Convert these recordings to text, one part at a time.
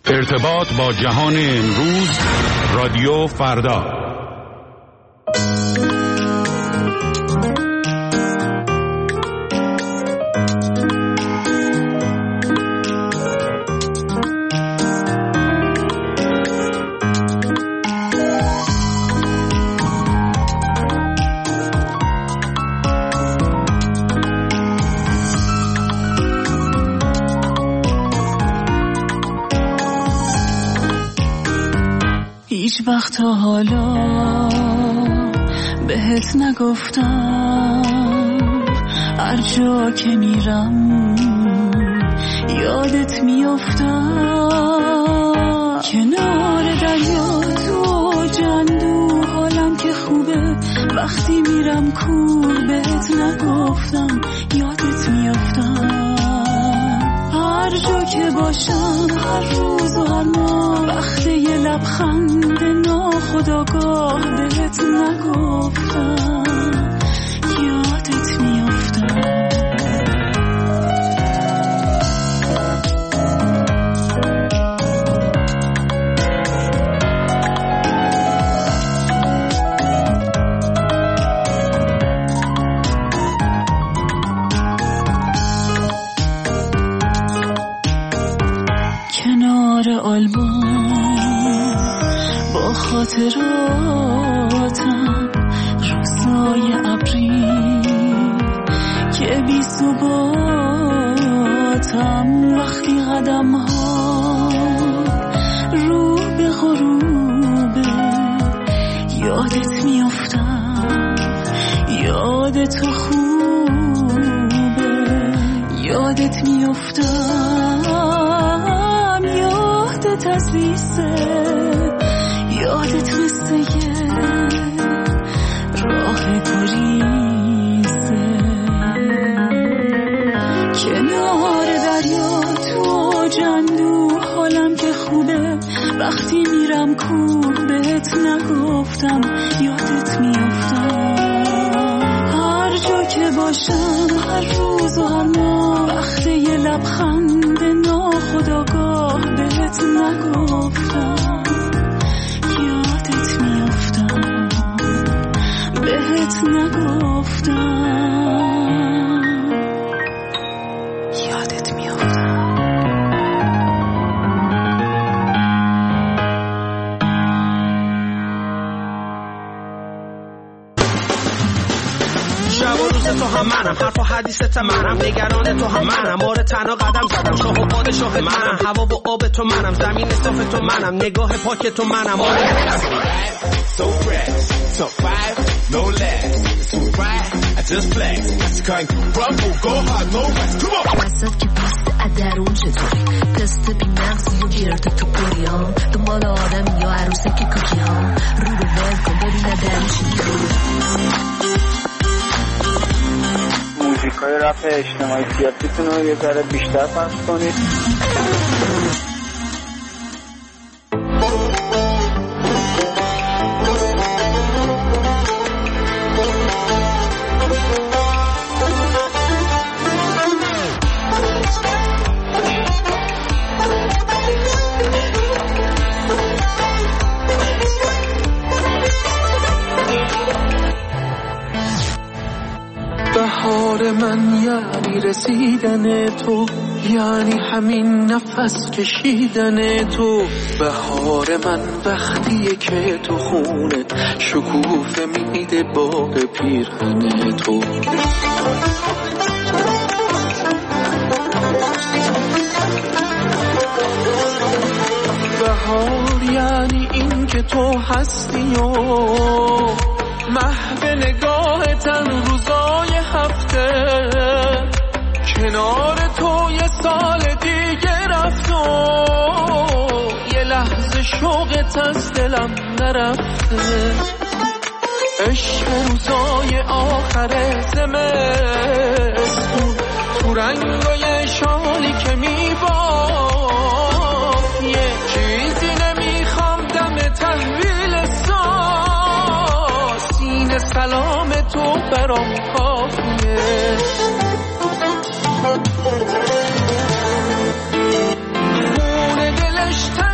ارتباط با جهان امروز، رادیو فردا. هیچ وقت تا حالا بهت نگفتم، هر جا که میرم یادت میافتم. کنار دریا تو جندو حالم که خوبه، وقتی میرم کور بهت نگفتم یادت میافتم. هر جا که باشم، هر روز و هر ماه، وقتی یه لبخند ناخودآگاه بهت نگفتم یادت میافتم. کنار آلبوم با خاطراتم، روزای ابری که بی ثباتم، وقتی قدم ها رو به غروبه یادت میافتم. یادت خوبه، یادت میافتم. یادت عزیزه، یادت مثل یه راه گریزه. کنار دریا تو جندو حالم که خوبه، وقتی میرم کور بهت نگفتم یادت میافتم. هر جا که باشم، هر روز و هر ماه، وقتی یه لبخند ناخودآگاه بهت نگفتم یادت میافتم، بهت نگفتم یادت میافتم. شب و روز تو هم منم، حرف و حدیثت منم، نگران تو هم منم، آره تنها قدم زدم، شاه و پادشاه منم، هوا و آب تو منم، زمین صاف تو منم، نگاه پاک تو منم، آره so fresh, top 5, no less, too bright, I just flex, I can't crumble, go hard, no rest, come on. وسط که پست ادرون چطوری، تست بی مغزی و گیرده تو پریام، دنبال آدم یا عروسه که کوکی ها، رو به ول کن ببینه درشی موزیکای رپ اجتماعی سیاسیتون رو یه ذره بیشتر پخش کنید. بهار من یعنی رسیدن تو، یعنی همین نفس کشیدن تو. بهار من وقتیه که تو خونه شکوفه میده باغ پیرهن تو. بهار یعنی این که تو هستی و محو نگاهتن روزای هفته، کنار تو یه سال دیگه رفت و یه لحظه شوقت از دلم نرفته. عشق روزای آخر زمستون تو رنگای شالی که میباف، یه چیزی نمیخوام دم تحویل سین سلام تو برام کافیه. خون دلش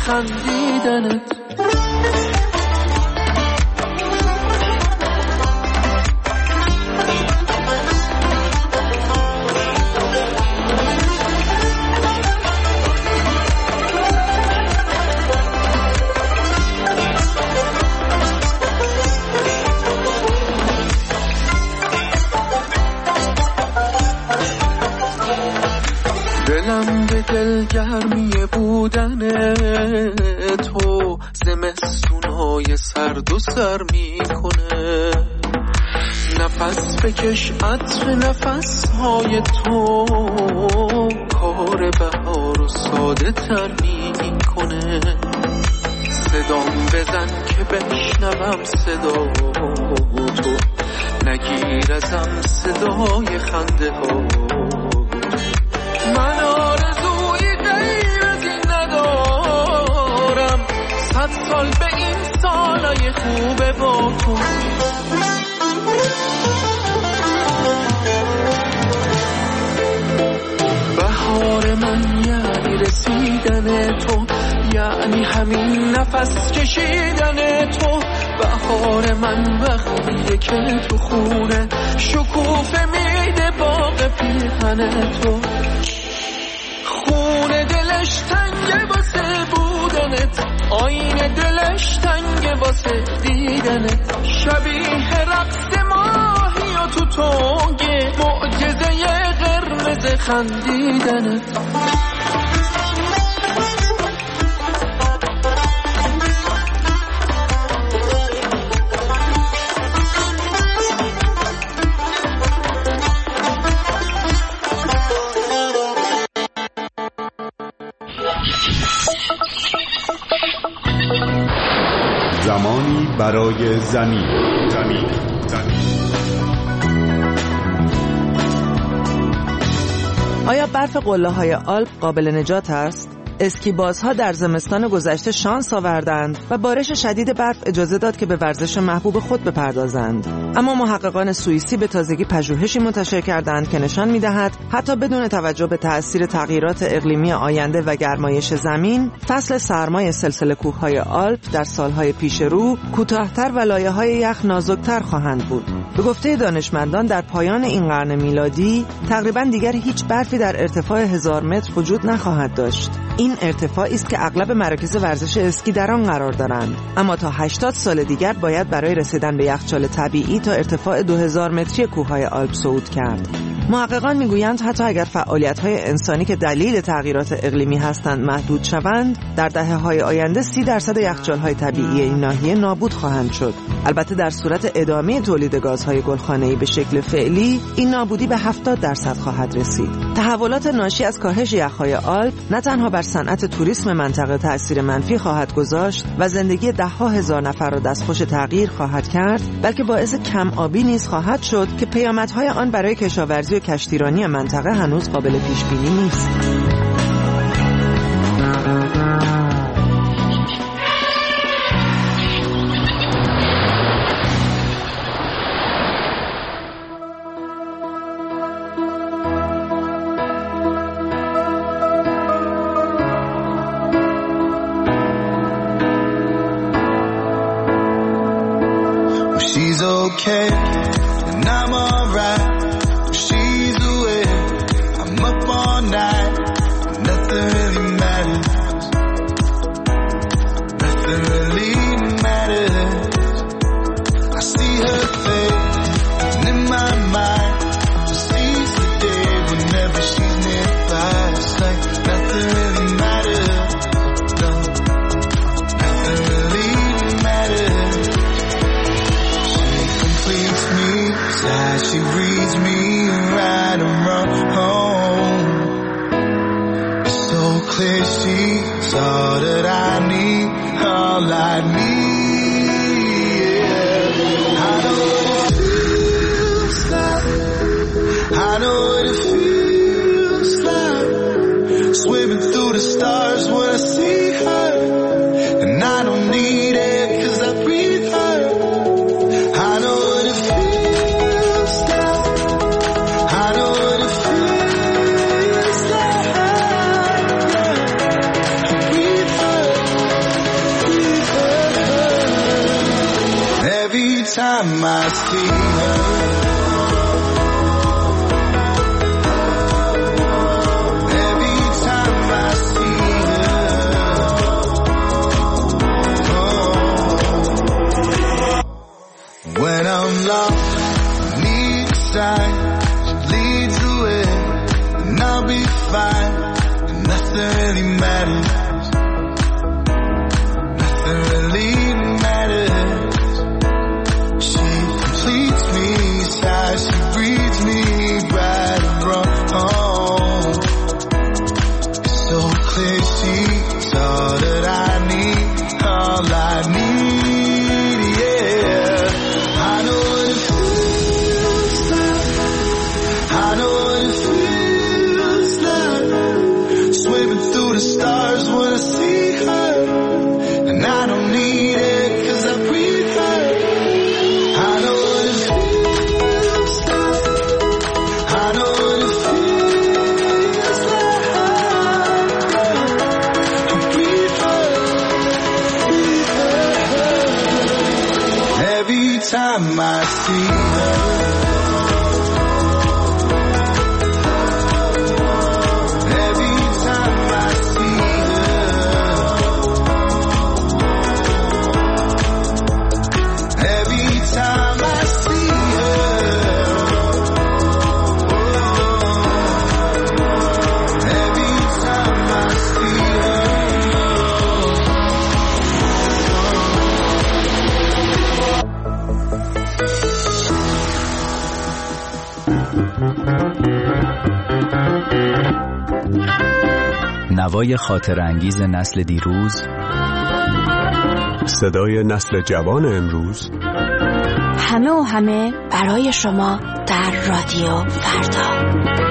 خندیدنت. دلم به دلگرمی بودن تو زمستونای سرد و سر میکنه. نفس بکش عطر نفسهای تو کار بهار و ساده تر میکنه. صدام بزن که بشنوم صدا تو، نگیر ازم صدای خنده ها. من آرزوی غیر از این ندارم، 100 سال به این سالای خوبه با تو. بهار من یعنی رسیدن تو، یعنی همین نفس کشیدن تو. بهار من وقتیه که تو خونه شکوفه میده باغ پیرهن تو. خونه دلش تنگه واسه بودنت، آینه دلش تنگه واسه دیدنت. شبیه رقص ماهی و تو تنگه معجزه قرمز خندیدنت. زمانی برای زمین. آیا برف قله‌های آلپ قابل نجات است؟ اسکیبازها در زمستان گذشته شانس آوردند و بارش شدید برف اجازه داد که به ورزش محبوب خود بپردازند. اما محققان سوئیسی به تازگی پژوهشی منتشر کردند که نشان می‌دهد حتی بدون توجه به تأثیر تغییرات اقلیمی آینده و گرمایش زمین، فصل سرمای سلسله کوه‌های آلپ در سالهای پیش رو کوتاه‌تر و لایه‌های یخ نازک‌تر خواهند بود. به گفته دانشمندان در پایان این قرن میلادی تقریباً دیگر هیچ برفی در ارتفاع 1000 متر وجود نخواهد داشت. این ارتفاعی است که اغلب مراکز ورزش اسکی در آن قرار دارند، اما تا 80 سال دیگر باید برای رسیدن به یخچال طبیعی تا ارتفاع 2000 متری کوههای آلپ صعود کرد. محققان میگویند حتی اگر فعالیت‌های انسانی که دلیل تغییرات اقلیمی هستند محدود شوند، در دهه‌های آینده 30% یخچال‌های طبیعی این ناحیه نابود خواهند شد. البته در صورت ادامه تولید گازهای گلخانه‌ای به شکل فعلی، این نابودی به 70% خواهد رسید. تحولات ناشی از کاهش یخ‌های آلپ نه تنها بر صنعت توریسم منطقه تأثیر منفی خواهد گذاشت و زندگی ده‌ها هزار نفر را دستخوش تغییر خواهد کرد، بلکه باعث کم آبی نیز خواهد شد که پیامدهای آن برای کشاورزی و کشتیرانی منطقه هنوز قابل پیش بینی نیست. She's okay and I'm alright. She's away, I'm up all night. Nothing really matters. Nothing really matters. I see her face and in my mind she sees the day whenever she's nearby. It's like nothing really matters. No, nothing really matters. She reads me right around home. It's so clear she's all that I need, all I need. Yeah. I know what it feels like. I know what it feels like. Swimming through the stars when I see her, and I don't need it 'cause I breathe her. I know what it feels. time I see her, when I'm lost, need a sign, she leads the way, and I'll be fine, and nothing really matters, nothing really matters. She completes me, sighs, she breathes me right and wrong. It's so clear she's all that I need, all I need. The stars when I see her, and I don't need it 'cause I breathe her. I know what it feels like, I know what it feels like. I breathe her, every time I see her. نوای خاطر انگیز نسل دیروز، صدای نسل جوان امروز، همه و همه برای شما در رادیو فردا.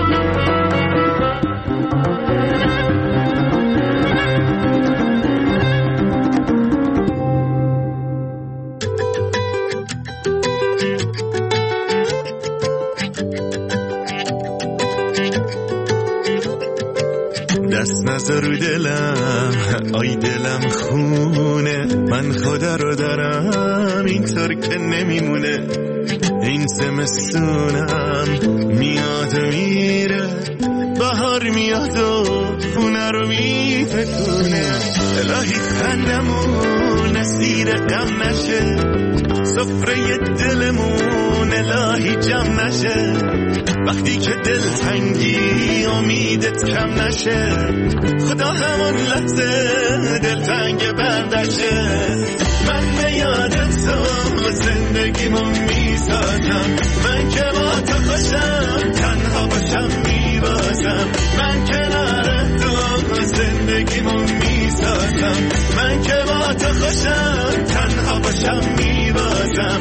دست نذار رو دلم، آی دلم خونه، من خدا رو دارم اینطور که نمیمونه. این زمستونم میاد و میره، بهار میاد و خونه رو میتکونه. الهی خندمون اسیر غم نشه، سفره دلمون الهی جمع نشه. وقتی که دل تنگی امیدت کم نشه، خدا همون لحظه دل تنگ بردشه. من به یادت تو زندگیمو میسازم، من که با تو خوشم تنها باشم میبازم. من کنار تو زندگیمو میسازم، من که با تو خوشم تنها باشم میبازم.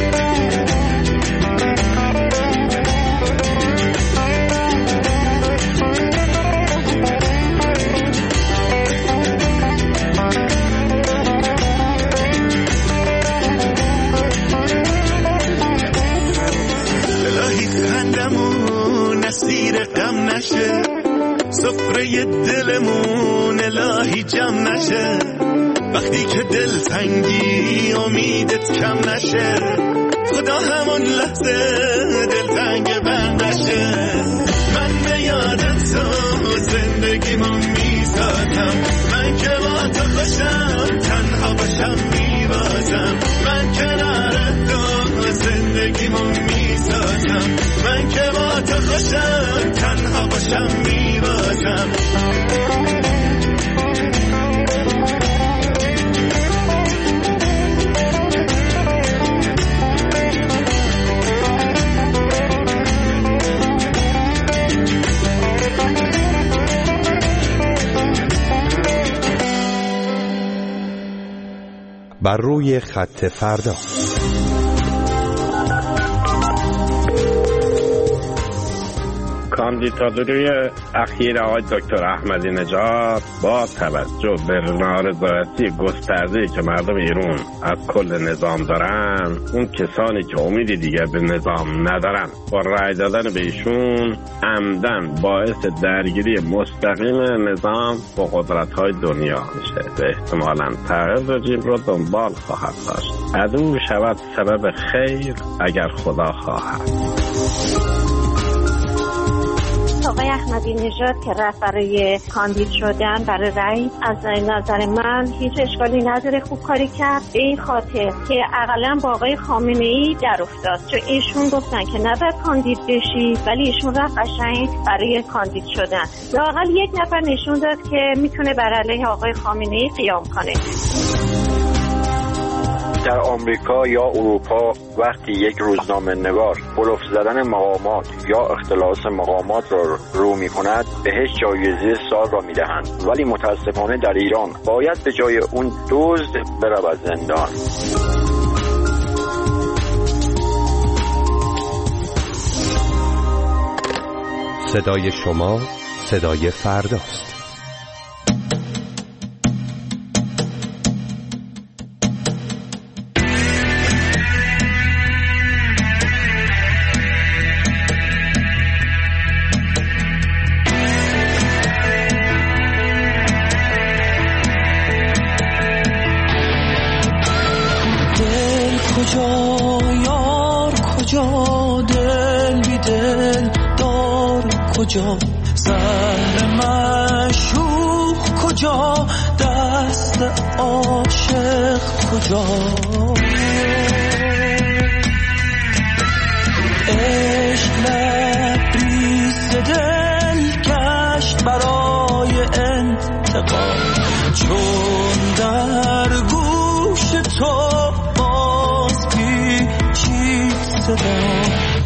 اسیر غم نشه، سفره دلمون الهی جمع نشه. وقتی که دل تنگی امیدت کم نشه، خدا همون لحظه دل تنگ بندشه. من به یادت تو زندگیمو میسازم، من که با تو خوشم تنها باشم میبازم. من کنار تو زندگیمو میسازم، من که با تو خوشم تنها باشم میبازم. بر روی خط فردا. کاندیداتوری اخیر آقای دکتر احمدی نژاد با توجه به نارضایتی گسترده‌ای که مردم ایران از کل نظام دارن، اون کسانی که امیدی دیگه به نظام ندارن با رأی دادن به ایشون عمدن باعث درگیری مستقیم نظام با قدرت‌های دنیا میشه و احتمالاً تغییر رژیم رو دنبال خواهد داشت. عدو شود سبب خیر اگر خدا خواهد. آقای احمدی نژاد که رفت برای کاندید شدن برای رأی، از نظر من هیچ اشکالی نداره، خوب کاری کرد، به این خاطر که اقلا با آقای خامنه‌ای در افتاد، چون ایشون گفتن که نباید کاندید بشی ولی ایشون رفت قشنگ برای کاندید شدن. لااقل یک نفر نشون داد که میتونه بر علیه آقای خامنه‌ای قیام کنه. در آمریکا یا اروپا وقتی یک روزنامه نگار بلوف زدن مقامات یا اختلاس مقامات را رو می کند بهش جایزه سال را می دهند، ولی متاسفانه در ایران باید به جای اون دزد برود زندان. صدای شما صدای فرداست. کجا زهر معشوق کجا، دست عاشق کجا، عشق لبریز دل گشت برای انتقام، چون در گوش تو باز پیچید صدا.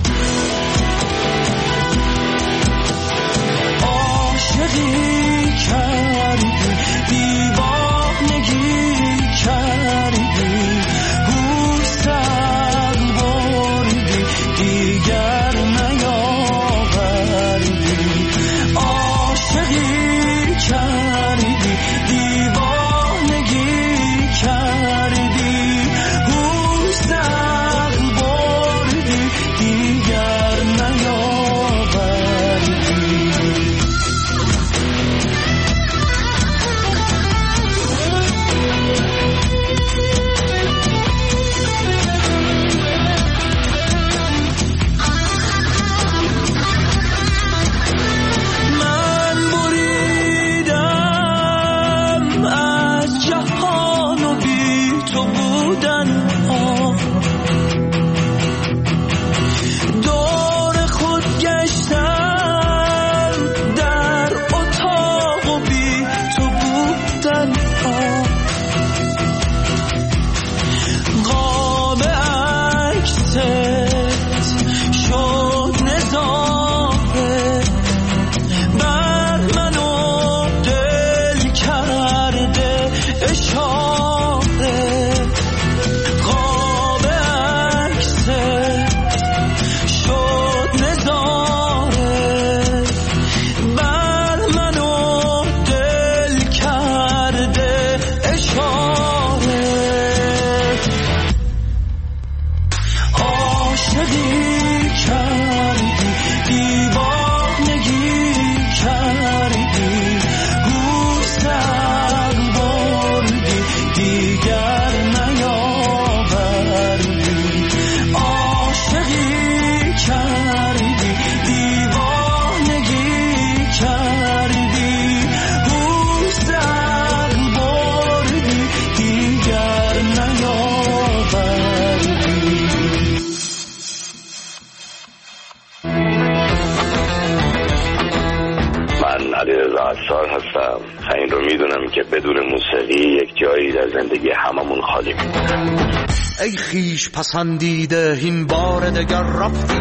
این رو میدونم که بدون موسیقی یک جایی در زندگی هممون خالی میمونه. ای خیش پسندیده این بار دگر رفتی،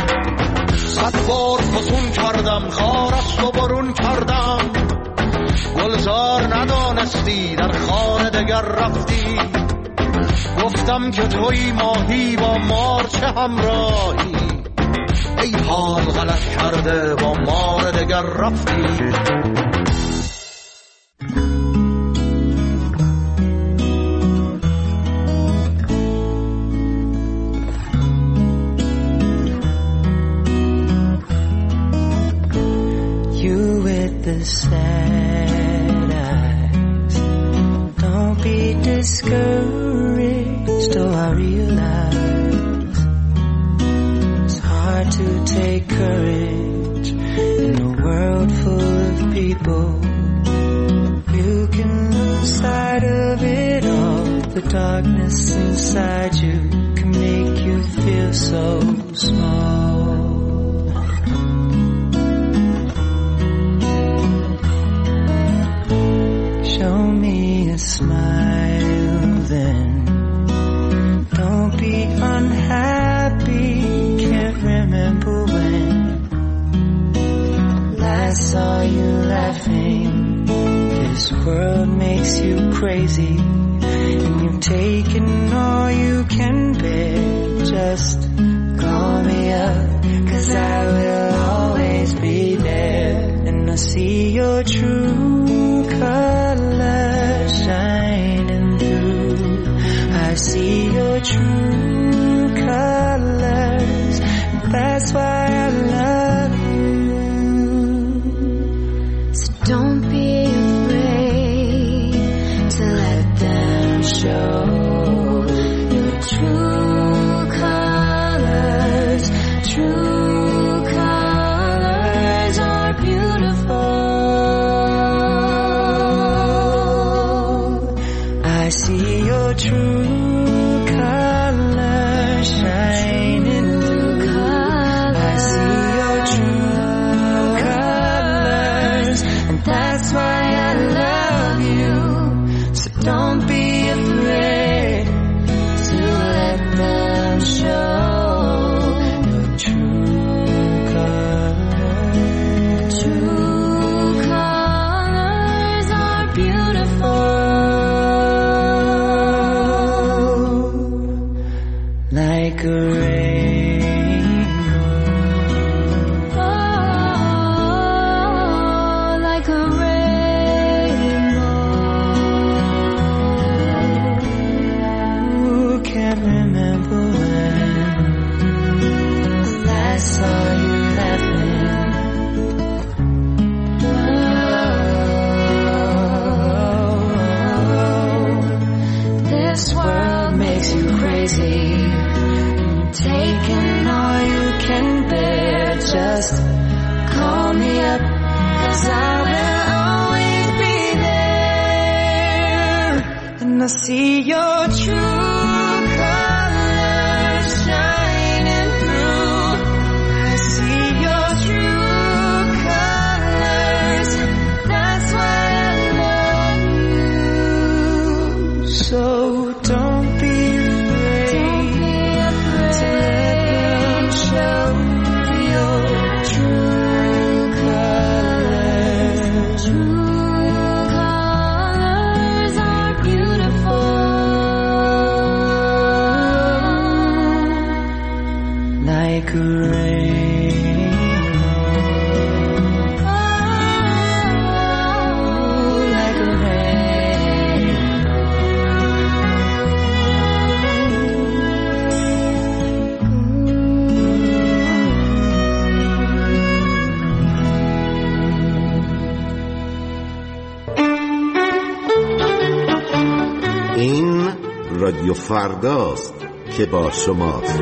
100 بار فسون کردم خارست و برون کردم، گلزار ندانستی در خانه دگر رفتی، گفتم که توی ماهی با مار چه همراهی، ای حال غلط کرده با مار دگر رفتی. discouraged. Oh, I realize it's hard to take courage in a world full of people. You can lose sight of it all. The darkness inside you can make you feel so small. Show me a smile then. Don't be unhappy. Can't remember when last saw you laughing. This world makes you crazy, and you've taken all you can bear. Just call me up, 'cause I will always be there. And I see your true colors shining through. I see your true colors. That's why I love you. So don't be afraid to let them show your true colors. True colors are beautiful. I see your true colors shining through. I see your true colors, and that's why I love you. So don't be afraid to let them show your true colors. True colors are beautiful. Like a rainbow. Oh, like a rainbow. Who can't remember when last saw you laughing? Oh, this world makes you crazy. Taking all you can bear. Just call me up, 'cause I will always be there. And I see your true colors shining through. I see your true colors. That's why I love you. So don't be like a rainbow. Oh, like a rainbow. این رادیو فرداست که با شماست.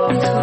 تو